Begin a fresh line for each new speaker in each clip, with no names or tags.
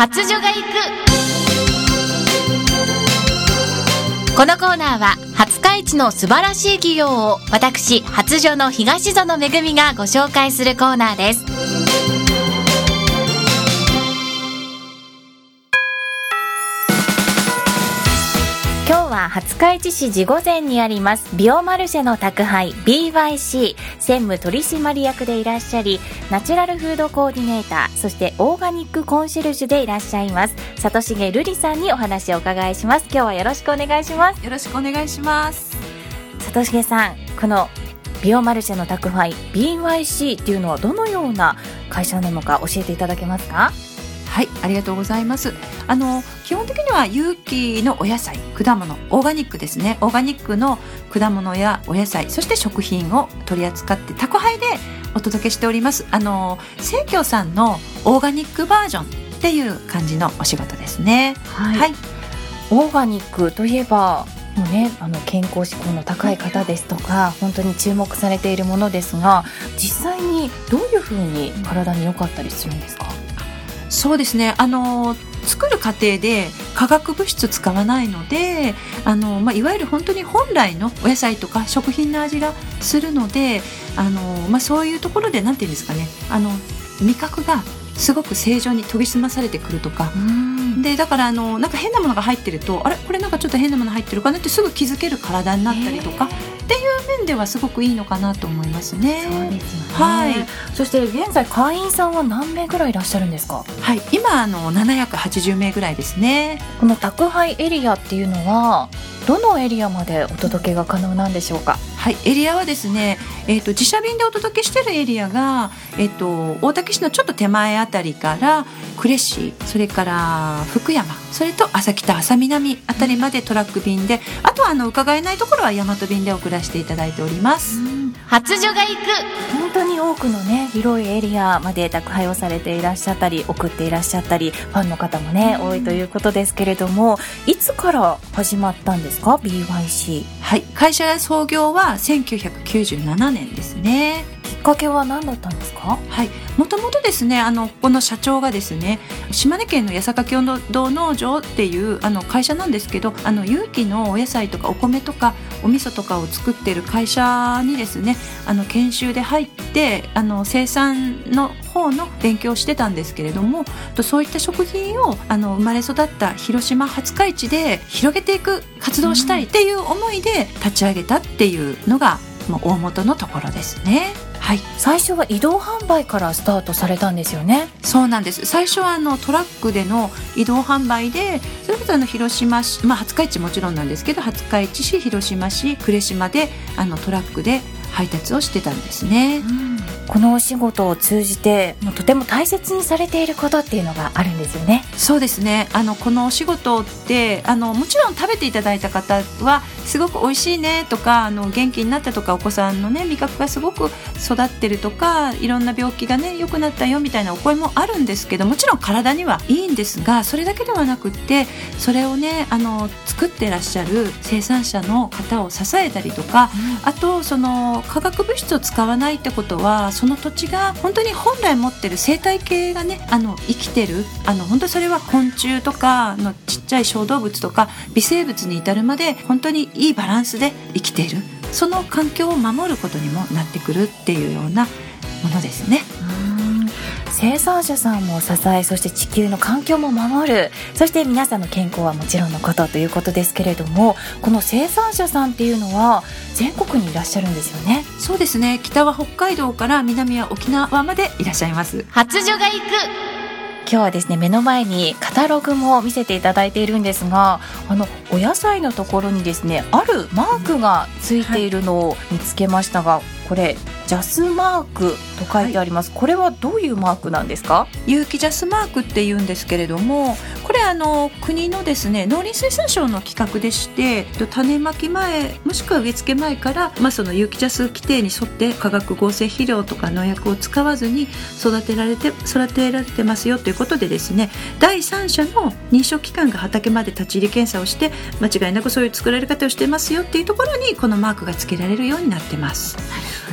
初女が行く。このコーナーは廿日市の素晴らしい企業を私初女の東園めぐみがご紹介するコーナーです。今日は廿日市市地御前にありますビオマルシェの宅配 BYC 専務取締役でいらっしゃり、ナチュラルフードコーディネーター、そしてオーガニックコンシェルジュでいらっしゃいます里重瑠璃さんにお話をお伺いします。今日はよろしくお願いします。
よろしくお願いします。
里重さん、このビオマルシェの宅配 BYC っていうのはどのような会社なのか教えていただけますか？
はい、ありがとうございます。基本的には有機のお野菜、果物、オーガニックですね。オーガニックの果物やお野菜、そして食品を取り扱って宅配でお届けしております。生協さんのオーガニックバージョンっていう感じのお仕事ですね。
はい、はい、オーガニックといえばもうね、健康志向の高い方ですとか本当に注目されているものですが、実際にどういうふうに体に良かったりするんですか？
そうですね、作る過程で化学物質使わないので、いわゆる本当に本来のお野菜とか食品の味がするので、そういうところでなんていうんですかね、味覚がすごく正常に研ぎ澄まされてくるとかで、だからなんか変なものが入ってると、あれこれなんかちょっと変なもの入ってるかなってすぐ気づける体になったりとかっていう面ではすごくいいのかなと思いますね。
そうですよね。
はい。
そして現在会員さんは何名ぐらいいらっしゃるんですか？
はい、今780名ぐらいですね。
この宅配エリアっていうのはどのエリアまでお届けが可能なんでしょうか？
はい、エリアはですね、自社便でお届けしているエリアが、大竹市のちょっと手前あたりから呉市、それから福山、それと朝北朝南あたりまでトラック便で、あとは伺えないところは大和便で送らせていただいております。
初女が行く。本当に多くのね、広いエリアまで宅配をされていらっしゃったり送っていらっしゃったり、ファンの方もね、多いということですけれども、いつから始まったんですか BYC？
はい、会社創業は1997年ですね。
きっかけは何だったんですか？
はい、もともとですね、この社長がですね、島根県の八坂郷土農場っていう会社なんですけど、有機のお野菜とかお米とかお味噌とかを作っている会社にですね、研修で入って生産の方の勉強をしてたんですけれども、そういった食品を生まれ育った広島廿日市で広げていく活動をしたいっていう思いで立ち上げたっていうのが大元のところですね。はい、
最初は移動販売からスタートされたんですよね。
そうなんです。最初はトラックでの移動販売で、それこそ広島市、廿日市もちろんなんですけど、廿日市市、広島市、呉島でトラックで配達をしてたんですね。
このお仕事を通じてとても大切にされていることっていうのがあるんですよね。
そうですね、このお仕事ってもちろん食べていただいた方はすごく美味しいねとか元気になったとか、お子さんのね味覚がすごく育ってるとか、いろんな病気がね良くなったよみたいなお声もあるんですけど、もちろん体にはいいんですが、それだけではなくって、それをね作ってらっしゃる生産者の方を支えたりとか、あとその化学物質を使わないってことは、その土地が本当に本来持ってる生態系がね生きてる、本当にそれは昆虫とかのちっちゃい小動物とか微生物に至るまで本当にいいバランスで生きている、その環境を守ることにもなってくるっていうようなものですね。
生産者さんも支え、そして地球の環境も守る、そして皆さんの健康はもちろんのことということですけれども、この生産者さんっていうのは全国にいらっしゃるんですよね。
そうですね、北は北海道から南は沖縄までいらっしゃいます。
初女が行く。今日はですね、目の前にカタログも見せていただいているんですが、お野菜のところにですね、あるマークがついているのを見つけましたが、これジャスマークと書いてあります、これはどういうマークなんですか？
有機ジャスマークっていうんですけれども、これ国のですね農林水産省の企画でして、種まき前もしくは植え付け前から、その有機ジャス規定に沿って化学合成肥料とか農薬を使わずに育てられてますよということでですね、第三者の認証機関が畑まで立ち入り検査をして、間違いなくそういう作られ方をしてますよっていうところにこのマークが付けられるようになってます。
なるほ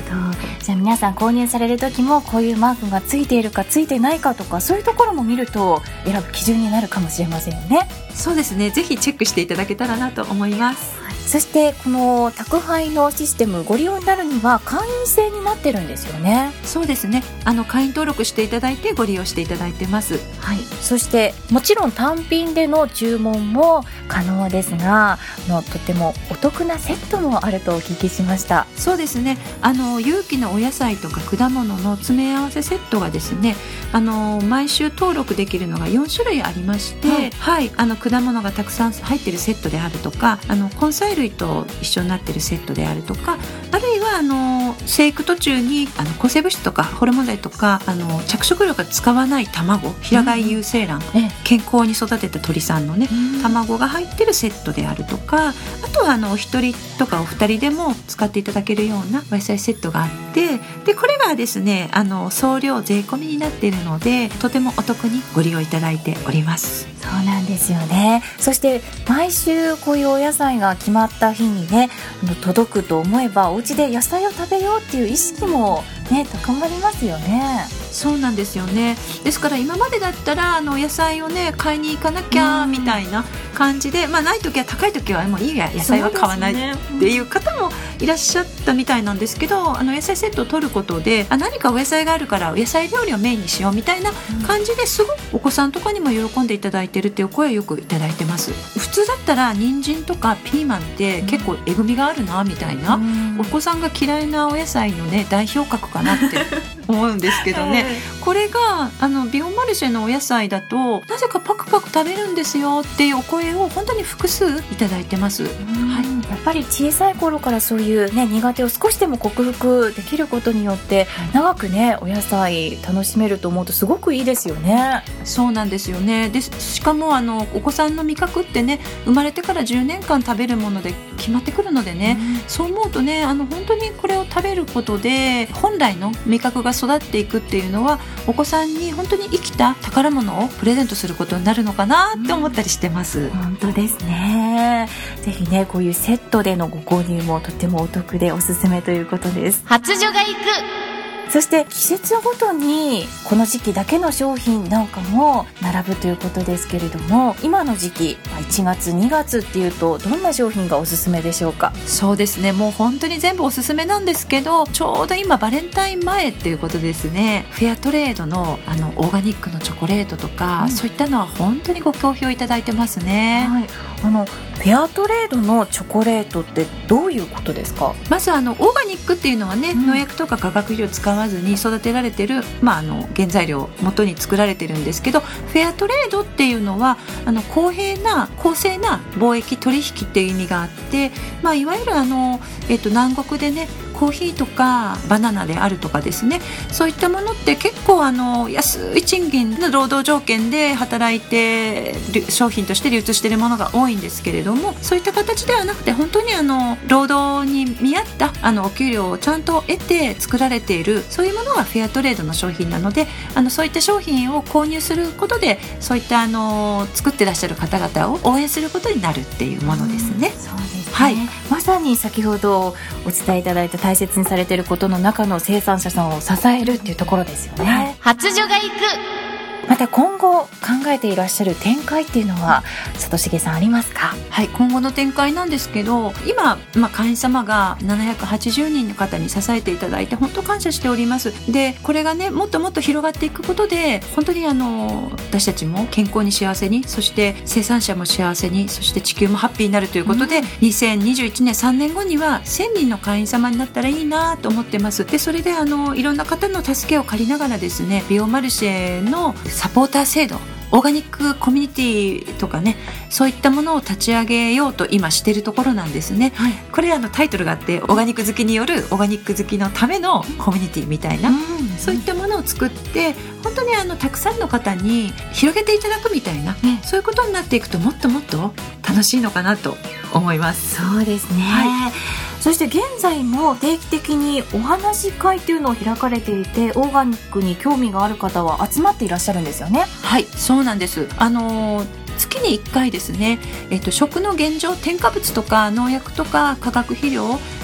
じゃあ皆さん購入される時もこういうマークがついているかついてないかとか、そういうところも見ると選ぶ基準になるかもしれませんよね。
そうですね、ぜひチェックしていただけたらなと思います。
そしてこの宅配のシステムご利用になるには会員制になってるんですよね。
そうですね、会員登録していただいてご利用していただいてます。
はい、そしてもちろん単品での注文も可能ですが、とてもお得なセットもあるとお聞きしました。
そうですね、有機のお野菜とか果物の詰め合わせセットがですね、毎週登録できるのが4種類ありまして、はい、果物がたくさん入っているセットであるとか、根菜類と一緒になっているセットであるとか、あるいは生育途中に抗生物質とかホルモン剤とか着色料が使わない卵、平飼い有精卵、健康に育てた鳥さんのね、卵が入っているセットであるとか、あとはお一人とかお二人でも使っていただけるようなお野菜セットがあって、でこれがですね送料税込みになっているので、とてもお得にご利用いただいております。
そうなんですよね。そして毎週こういうお野菜が決まった日にね届くと思えば、お家で野菜を食べようっていう意識もね高まりますよね。
そうなんですよね。ですから今までだったら野菜をね買いに行かなきゃみたいな感じで、ない時は高い時はもういいや野菜は買わないっていう方もいらっしゃったみたいなんですけど、野菜セットを取ることで何かお野菜があるからお野菜料理をメインにしようみたいな感じで、すごくお子さんとかにも喜んでいただいてるっていう声をよくいただいてます。普通だったら人参とかピーマンって結構えぐみがあるなみたいな、お子さんが嫌いなお野菜のね代表格かなって思うんですけどね、これがビオマルシェのお野菜だとなぜかパクパク食べるんですよっていうお声を本当に複数いただいてます。
やっぱり小さい頃からそういうね苦手を少しでも克服できることによって長くねお野菜楽しめると思うとすごくいいですよね。
そうなんですよね。でしかもお子さんの味覚ってね生まれてから10年間食べるもので決まってくるのでね、そう思うとね本当にこれを食べることで本来の味覚が育っていくっていうのは、お子さんに本当に生きた宝物をプレゼントすることになるのかなって思ったりしてます。
本当ですね。ぜひねこういうセットでのご購入もとてもお得でおすすめということです。
初女が行く。
そして季節ごとにこの時期だけの商品なんかも並ぶということですけれども、今の時期1月2月っていうとどんな商品がおすすめでしょうか？
そうですね、もう本当に全部おすすめなんですけど、ちょうど今バレンタイン前っていうことですね、フェアトレードのオーガニックのチョコレートとか、そういったのは本当にご好評いただいてますね。
フェアトレードのチョコレートってどういうことですか？
まずオーガニックっていうのはね、農薬とか化学肥料を使わずに育てられてる、原材料を元に作られてるんですけど、フェアトレードっていうのは公平な公正な貿易取引っていう意味があって、いわゆる南国でねコーヒーとかバナナであるとかですね、そういったものって結構安い賃金の労働条件で働いて商品として流通しているものが多いんですけれども、そういった形ではなくて本当に労働に見合ったお給料をちゃんと得て作られている、そういうものがフェアトレードの商品なので、そういった商品を購入することでそういった作ってらっしゃる方々を応援することになるっていうものですね。
そうですね、まさに先ほどお伝えいただいた大切にされていることの中の生産者さんを支えるっていうところですよね。
初女が行く。
また今後考えていらっしゃる展開っていうのは里重さんありますか？
今後の展開なんですけど、今、会員様が780人の方に支えていただいて本当感謝しております。でこれがねもっともっと広がっていくことで、本当に私たちも健康に幸せに、そして生産者も幸せに、そして地球もハッピーになるということで、2021年3年後には1000人の会員様になったらいいなと思ってます。でそれでいろんな方の助けを借りながらですね、ビオマルシェのサポーター制度、オーガニックコミュニティとかね、そういったものを立ち上げようと今しているところなんですね。これタイトルがあって、オーガニック好きによるオーガニック好きのためのコミュニティみたいな、そういったものを作って本当にたくさんの方に広げていただくみたいな、そういうことになっていくともっともっと楽しいのかなと思います。
そうですね、そして現在も定期的にお話し会というのを開かれていて、オーガニックに興味がある方は集まっていらっしゃるんですよね。
そうなんです。月に1回ですね、食の現状、添加物とか農薬とか化学肥料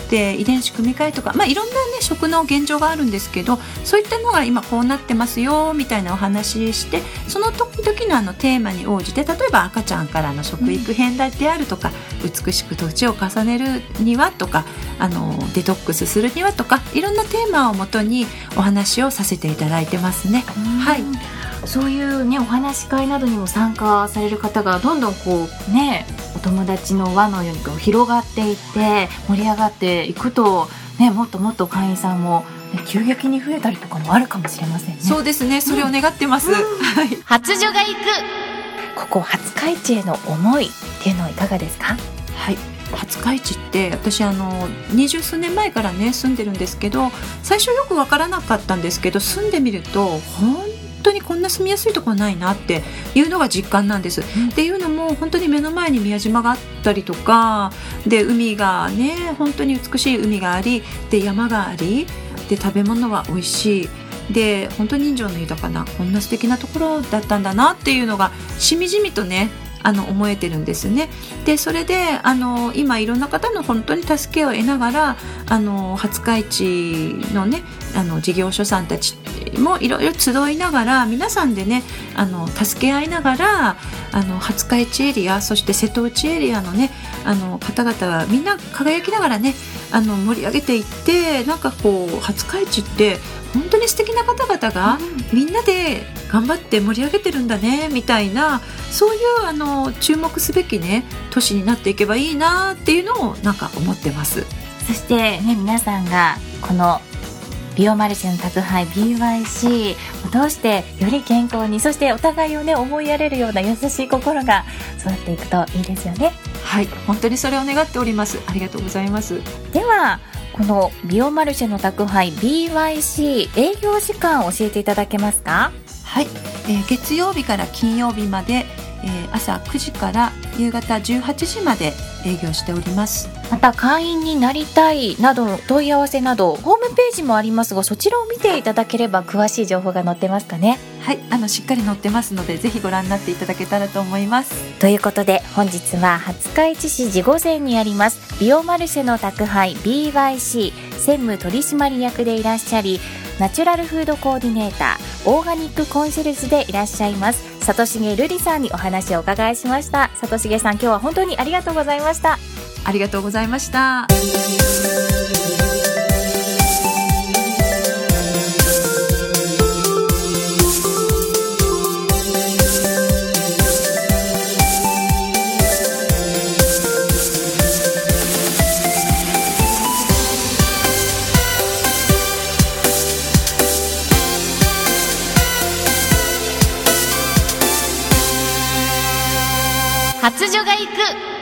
で遺伝子組み換えとか、いろんなね食の現状があるんですけど、そういったのが今こうなってますよみたいなお話して、その時々のテーマに応じて、例えば赤ちゃんからの食育編であるとか、美しく年を重ねるにはとか、デトックスするにはとか、いろんなテーマをもとにお話をさせていただいてますね。はい、
そういうねお話し会などにも参加される方がどんどんこうねお友達の輪のようにこう広がっていって盛り上がっていくとね、もっともっと会員さんも、ね、急激に増えたりとかもあるかもしれませんね。
そうですね、それを願ってます。はい、
初女が行くここ廿日市への思いっていうのはいかがですか？
はい、廿日市って私20数年前からね住んでるんですけど、最初よく分からなかったんですけど、住んでみると本当にこんな住みやすいところないなっていうのが実感なんです、っていうのも本当に目の前に宮島があったりとかで、海がね本当に美しい海がありで、山がありで、食べ物は美味しいで、本当に人情の豊かなこんな素敵なところだったんだなっていうのがしみじみとね思えてるんですね。でそれで今いろんな方の本当に助けを得ながら廿日市のね事業所さんたちもいろいろ集いながら、皆さんでね助け合いながら廿日市エリア、そして瀬戸内エリアのね方々はみんな輝きながらね盛り上げていって、なんかこう廿日市って本当に素敵な方々がみんなで頑張って盛り上げてるんだねみたいな、そういう注目すべきね都市になっていけばいいなっていうのをなんか思ってます。
そしてね皆さんがこのビオマルシェの宅配 BYC を通してより健康に、そしてお互いをね思いやれるような優しい心が育っていくといいですよね。
はい、本当にそれを願っております。ありがとうございます。
ではこのビオマルシェの宅配 BYC 営業時間を教えていただけますか？
はい、月曜日から金曜日まで、朝9時から夕方18時まで営業しております。
また会員になりたいなどの問い合わせなどホームページもありますが、そちらを見ていただければ詳しい情報が載ってますかね？
はい、しっかり載ってますので、ぜひご覧になっていただけたらと思います。
ということで本日は廿日市市地御前にありますビオマルシェの宅配 BYC 専務取締役でいらっしゃり、ナチュラルフードコーディネーター、オーガニックコンシェルジュでいらっしゃいます里重瑠璃さんにお話をお伺いしました。里重さん、今日は本当にありがとうございました。
ありがとうございました。
初女が行く